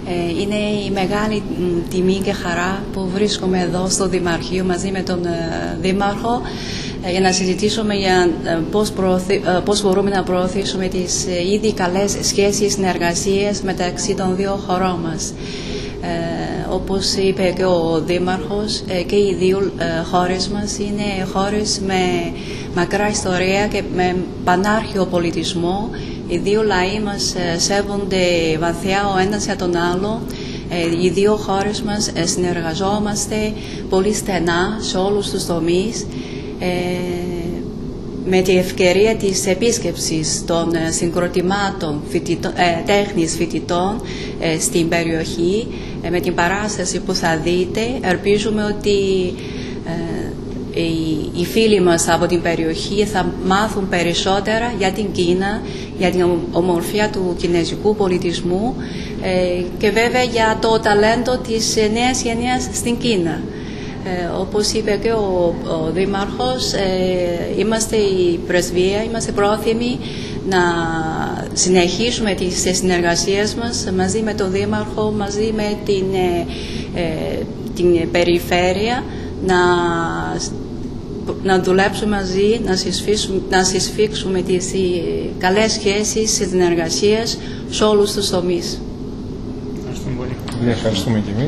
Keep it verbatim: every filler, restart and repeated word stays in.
Είναι η μεγάλη τιμή και χαρά που βρίσκομαι εδώ στο Δημαρχείο μαζί με τον Δήμαρχο για να συζητήσουμε για πώς, προωθη, πώς μπορούμε να προωθήσουμε τις ήδη καλές σχέσεις συνεργασίες μεταξύ των δύο χωρών μας. Ε, όπως είπε και ο Δήμαρχος, ε, και οι δύο ε, χώρες μας είναι χώρες με μακρά ιστορία και με πανάρχιο πολιτισμό. Οι δύο λαοί μας ε, σέβονται βαθιά ο ένας για τον άλλο. Ε, οι δύο χώρες μας ε, συνεργαζόμαστε πολύ στενά σε όλους τους τομείς. Ε, με τη ευκαιρία της επίσκεψης των ε, συγκροτημάτων φοιτητών, ε, τέχνης φοιτητών ε, στην περιοχή, ε, με την παράσταση που θα δείτε, ελπίζουμε ότι ε, οι, οι φίλοι μας από την περιοχή θα μάθουν περισσότερα για την Κίνα, για την ομορφιά του κινέζικου πολιτισμού ε, και βέβαια για το ταλέντο της νέας γενιάς στην Κίνα. Ε, όπως είπε και ο, ο Δήμαρχος, ε, είμαστε η πρεσβεία, είμαστε πρόθυμοι να συνεχίσουμε τις συνεργασίες μας μαζί με τον Δήμαρχο, μαζί με την, ε, ε, την περιφέρεια, να, να δουλέψουμε μαζί, να συσφίξουμε, να συσφίξουμε τις καλές σχέσεις συνεργασίες σε όλους τους τομείς. Ευχαριστούμε πολύ. Ευχαριστούμε και εμείς.